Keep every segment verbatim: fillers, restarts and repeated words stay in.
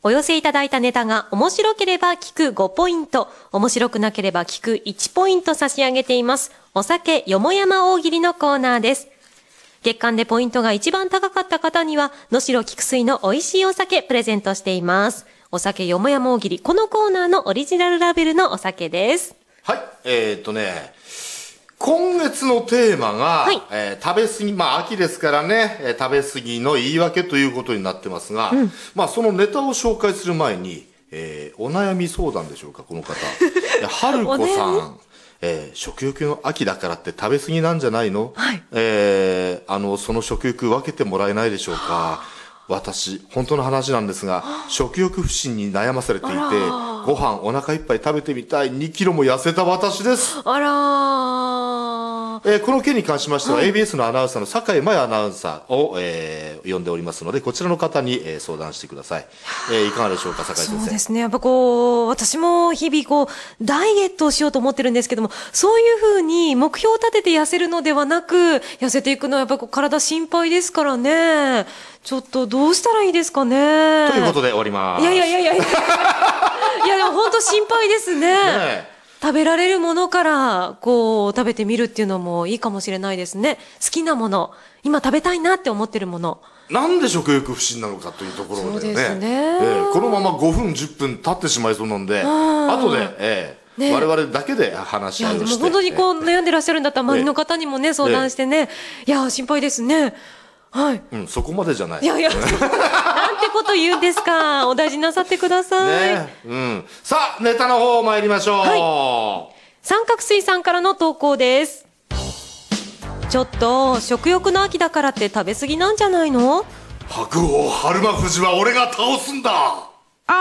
お寄せいただいたネタが面白ければ聞くごポイント、面白くなければ聞くいちポイント差し上げています。お酒よもやま大喜利のコーナーです。月間でポイントが一番高かった方には、能代菊水の美味しいお酒プレゼントしています。お酒よもやま大喜利、このコーナーのオリジナルラベルのお酒です。 はい、えー、っとね、今月のテーマが、はい、えー、食べ過ぎ、まあ秋ですからね、えー、食べ過ぎの言い訳ということになってますが、うん、まあそのネタを紹介する前に、えー、お悩み相談でしょうか、この方。春子さん、えー、食欲の秋だからって食べ過ぎなんじゃないの、はい、えー、あの、その食欲分けてもらえないでしょうか。私、本当の話なんですが、食欲不振に悩まされていて、ご飯お腹いっぱい食べてみたいにキロも痩せた私です。 あらー。 えー、この件に関しましては、はい、エービーエス のアナウンサーの酒井真也アナウンサーを、えー、呼んでおりますので、こちらの方に、えー、相談してください。えー、いかがでしょうか、酒井先生。 そうですね。やっぱこう、私も日々こう、ダイエットをしようと思ってるんですけども、そういうふうに目標を立てて痩せるのではなく、痩せていくのはやっぱこう体心配ですからね。ちょっとどうしたらいいですかね。 ということで終わります。 いやいやいやいやいや。いやでも本当心配ですね。ね、食べられるものからこう食べてみるっていうのもいいかもしれないですね。好きなもの、今食べたいなって思ってるもの。 なんで食欲不振なのかというところでね。 そうですね。 えー、このままごふんじゅっぷん経ってしまいそうなんで、後で、えーね、我々だけで話し合いをして。いやでも本当にこう悩んでらっしゃるんだったら周りの方にもね相談してね。いや心配ですね。はい。 うん、そこまでじゃない。 いやいや、なんてこと言うんですか。お大事なさってください。 ね、うん。さあ、ネタの方参りましょう。はい、 三角水さんからの投稿です。ちょっと、食欲の秋だからって食べ過ぎなんじゃないの？ 白鵬春馬富士は俺が倒すんだ。 Oh,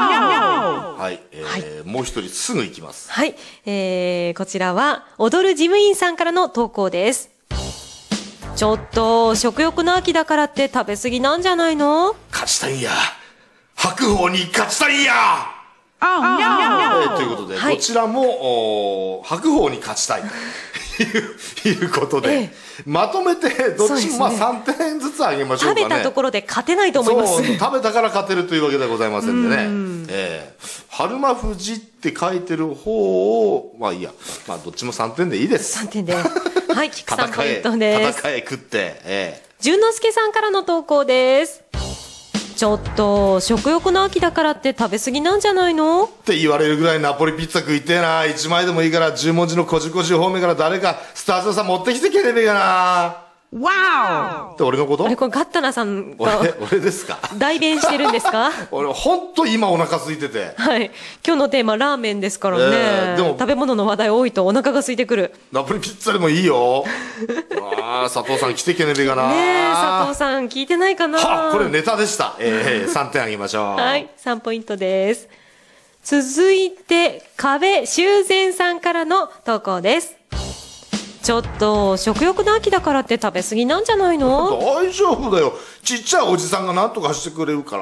no! はい、えーはい、もう一人すぐ行きます。 はい、えー、こちらは、踊る事務員さんからの投稿です。ちょっと、食欲の秋だからって食べ過ぎなんじゃないの？ 勝ちたいんや。白鵬に勝ちたいんや。 Oh, no! えー、ということで、はい、こちらも、白鵬に勝ちたいということで、ええ、まとめて、どっちもまあさんてんずつあげましょうかね。 食べたところで勝てないと思います。 そう、食べたから勝てるというわけではございませんでね。えー、春馬富士って書いてる方を、まあいいや、まあどっちもさんてんでいいです。 さんてんで。はい、菊さんポイントです。 戦え食って、えー。淳之介さんからの投稿です。ちょっと、食欲の秋だからって食べ過ぎなんじゃないの？ って言われるぐらいナポリピッツァ食いてえな。いちまいでもいいからじゅう文字のこじこじ方面から誰かスタジオさん持ってきてけれべえかな。わおって俺のこと？ あれこれガッタナさんが俺俺ですか？ 代弁してるんですか？ 俺本当今お腹空いてて。 はい。今日のテーマラーメンですからね。えー、でも食べ物の話題多いとお腹が空いてくる。 ナポリピッツァでもいいよ。ああ佐藤さん来てけねべかな。 ねえ佐藤さん聞いてないかな。 はこれネタでした。えー、さんてんあげましょう。 はいさんポイントです。続いて壁修繕さんからの投稿です。ちょっと食欲の秋だからって食べ過ぎなんじゃないの？ 大丈夫だよ。ちっちゃいおじさんが何とかしてくれるから。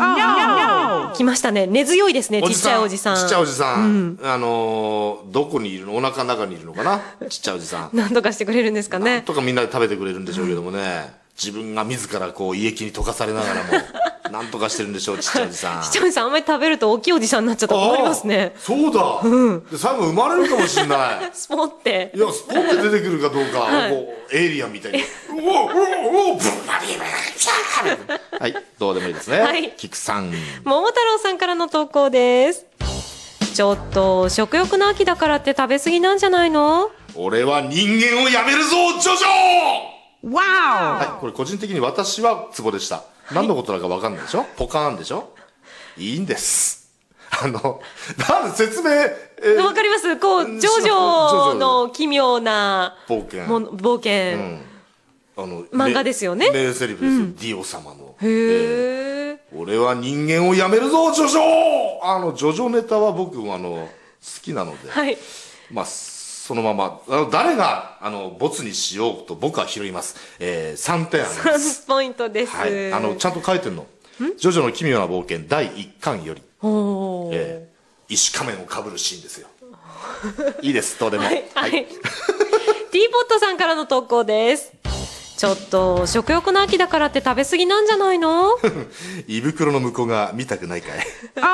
Oh, no! 来ましたね。根強いですね。ちっちゃいおじさん。 ちっちゃいおじさん。うん、あのー、どこにいるの？お腹の中にいるのかな？ちっちゃいおじさん。 何とかしてくれるんですかね。 なんとかみんなで食べてくれるんでしょうけどもね。自分が自らこう胃液に溶かされながらも。なんとかしてるんでしょう、ちっちゃいおじさん。 ちっちゃいおじさん、あんまり食べると大きいおじさんになっちゃったら困りますね。 そうだ。うん。で、最後生まれるかもしれない。 スポって。 いや、スポって出てくるかどうか、はい、こう、エイリアンみたいに。うおうおうおうブッバリーブはい、どうでもいいですね。はい。キクさん。 桃太郎さんからの投稿です。ちょっと、食欲の秋だからって食べ過ぎなんじゃないの？ 俺は人間をやめるぞ、ジョジョ！わー！はい、これ個人的に私はツボでした。何のことだか分かんないでしょ？ポカーンでしょ？いいんです。あの、なんで説明、 えー、分かります。こう、ジョジョの奇妙な冒険。 冒険。うん、 あの、 漫画ですよね。 名セリフですよ。うん、ディオ様の。 へー、 えー。俺は人間をやめるぞ、ジョジョ！あの、ジョジョネタは僕もあの、好きなので。 はい。 まあ、そのまま、あの誰が、あの、ボツにしようと僕は拾います。えー、さんてんあげます。 さんポイントです。 はい。あの、ちゃんと書いてんの。ジョジョの奇妙な冒険だいいっかんより、 おー、 えー、石仮面をかぶるシーンですよ。いいです、どうでも。 はい。はい、ティーポットさんからの投稿です。 ちょっと食欲の秋だからって食べ過ぎなんじゃないの？ 胃袋の向こうが見たくないかい？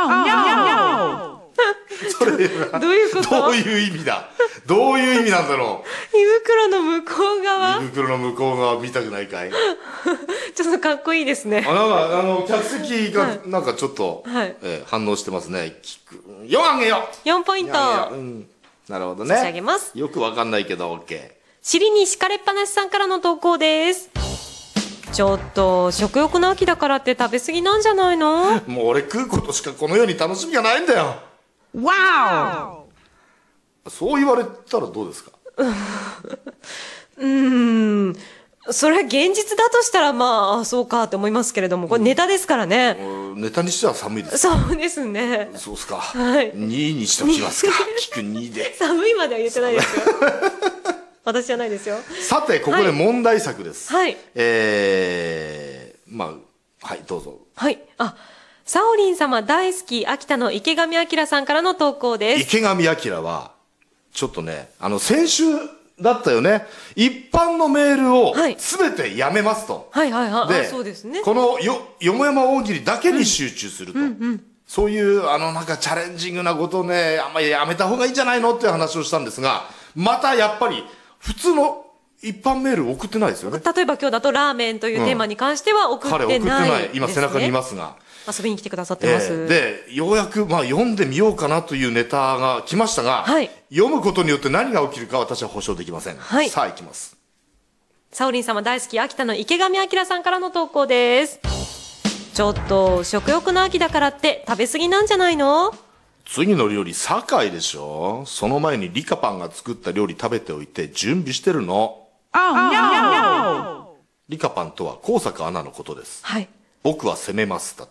それはどういうこと？ どういう意味だ？どういう意味なんだろう？胃袋の向こう側？ 胃袋の向こう側見たくないかい？ ちょっとかっこいいですね。 あ、なんかあの客席がなんかちょっと、はい、えー、反応してますね。よんあげよう。 よんポイント。 うん、なるほどね。 差し上げます。 よくわかんないけど OK。 尻に敷かれっぱなしさんからの投稿です。ちょっと食欲の秋だからって食べ過ぎなんじゃないの？ もう俺食うことしかこの世に楽しみがないんだよ。わお。そう言われたらどうですか？ うーん、それは現実だとしたらまあそうかって思いますけれども、これネタですからね。 うん、ネタにしては寒いです。 そうですね。 そうですか。 はい。 にいにしときますか。聞くにで。 寒いまでは言ってないですよ。私じゃないですよ。 さて、ここで問題作です。 はい。 えー、まあ、はい、どうぞ。 はい。あ、サオリン様大好き、秋田の池上彰さんからの投稿です。 池上彰は、ちょっとね、あの、先週だったよね。一般のメールをすべてやめますと。 はいはいはい。 で、 そうですね。 このよ、よもやま大喜利だけに集中すると。うんうんうん、そういう、あの、なんかチャレンジングなことをね、あんまりやめた方がいいんじゃないのっていう話をしたんですが、またやっぱり、普通の一般メール送ってないですよね。 例えば今日だとラーメンというテーマに関しては送ってない、うん、 彼送ってない。今背中にいますが。 遊びに来てくださってます。えー、で、ようやく、まあ、読んでみようかなというネタが来ましたが、はい、読むことによって何が起きるか私は保証できません。はい、さあ、行きます。 サオリン様大好き、秋田の池上彰さんからの投稿です。ちょっと、食欲の秋だからって食べ過ぎなんじゃないの？ 次の料理、堺でしょ？その前にリカパンが作った料理食べておいて準備してるの。Oh, no! リカパンとは高坂アナのことです。はい。僕は責めます。だって。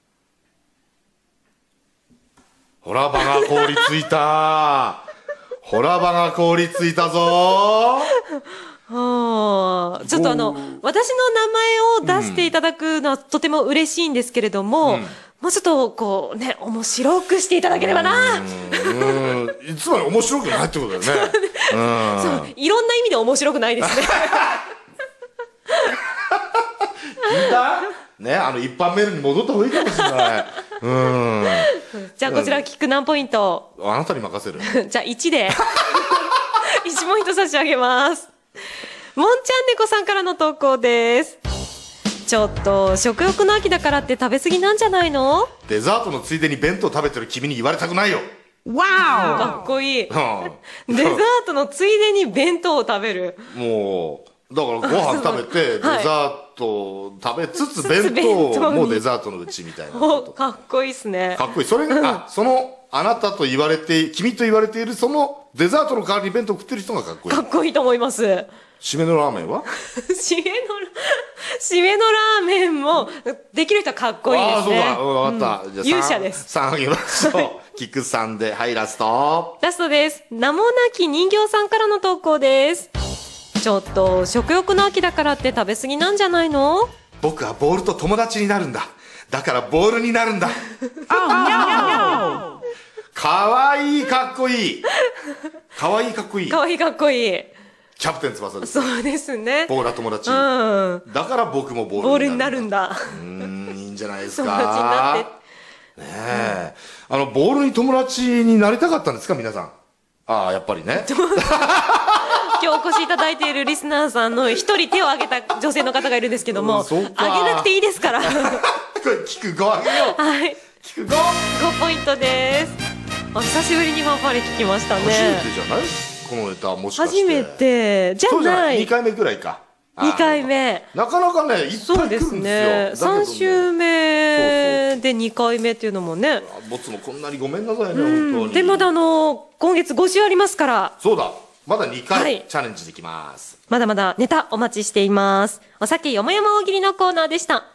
ほら、場が凍りついた。ほら、場が凍りついたぞ。 はあ、ちょっとあの、私の名前を出していただくのはとても嬉しいんですけれども、うん、もうちょっとこうね、面白くしていただければな。 うん、つまり面白くないってことだよね。 うん、そう、いろんな意味で面白くないですね。 聞いた？ね、あの一般メールに戻った方がいいかもしれない。うん。 じゃあこちら聞く何ポイント？ あなたに任せる。 じゃあいちでいちポイント差し上げます。もんちゃん猫さんからの投稿です。ちょっと食欲の秋だからって食べ過ぎなんじゃないの？ デザートのついでに弁当食べてる君に言われたくないよ。 わー、かっこいい。デザートのついでに弁当を食べる。 もうだからご飯食べてデザートを食べつつ弁当もデザートのうちみたいな。 かっこいいっすね。 かっこいい。それが、あ、そのあなたと言われて君と言われているそのデザートの代わりに弁当食ってる人がかっこいい。 かっこいいと思います。 締めのラーメンは締めの締めのラーメンもできる人はかっこいいですね。 ああ、そうだ。分かった。うん、 じゃあ勇者です。 さんあげましょう。菊さんで、はい、ラスト。 ラストです。名もなき人形さんからの投稿です。ちょっと食欲の秋だからって食べ過ぎなんじゃないの？ 僕はボールと友達になるんだ。だからボールになるんだ。かわいい、かっこいい。かわいい、かっこいい。 かわいい、かっこいい。 キャプテン翼です。 そうですね。 ボーラ友達。 うん。 だから僕もボールになるんだ。 うん、いいんじゃないですか。 友達になって。 ねえ。あの、ボールに友達になりたかったんですか、皆さん。ああ、やっぱりね。 今日お越しいただいているリスナーさんの一人手を挙げた女性の方がいるんですけども、挙げなくていいですから。これ、聞くごあげよう。 はい。 聞くご。 ごポイントです。あ、久しぶりにファンファーレ聞きましたね。 初めてじゃない？このネタもしかして。 初めてじゃない。 にかいめぐらいか。 にかいめ。 なかなかね、いっぱい来るんですよ。そうですね。 さん週目でにかいめっていうのもね。 ボツもこんなにごめんなさいね、本当に。 で、まだあの、今月ご週ありますから。 そうだ。まだにかいチャレンジできます。 まだまだネタお待ちしています。お酒よもやま大喜利のコーナーでした。